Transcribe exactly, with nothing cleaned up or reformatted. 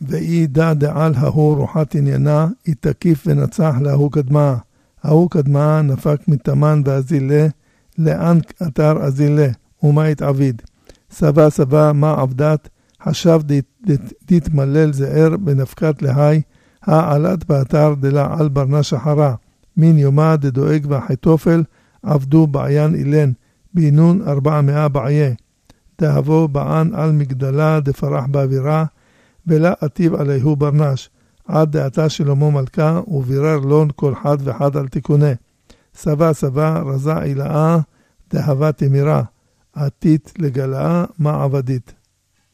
ואי דע דעל ההוא רוחת עניינה, היא תקיף ונצח להוא קדמה. ההוא קדמה נפק מתמן ואזילה, לאן אתר אזילה, ומה התעביד. סבא סבא מה עבדת, חשב דתמלל זער בנפקת להי, העלת באתר דלה על ברנה שחרה, מן יומה דדואג והחיתופל, עבדו בעיין אילן, בינון ארבע מאה בעיה. דהבו בען על מגדלה דפרח באווירה, ולה עטיב עליהו ברנש, עד דעתה שלמה מלכה, ובירר לון כל חד וחד על תיקונה. סבא סבא רזה אילאה, דהבה תמירה, עתית לגלאה מה עבדית.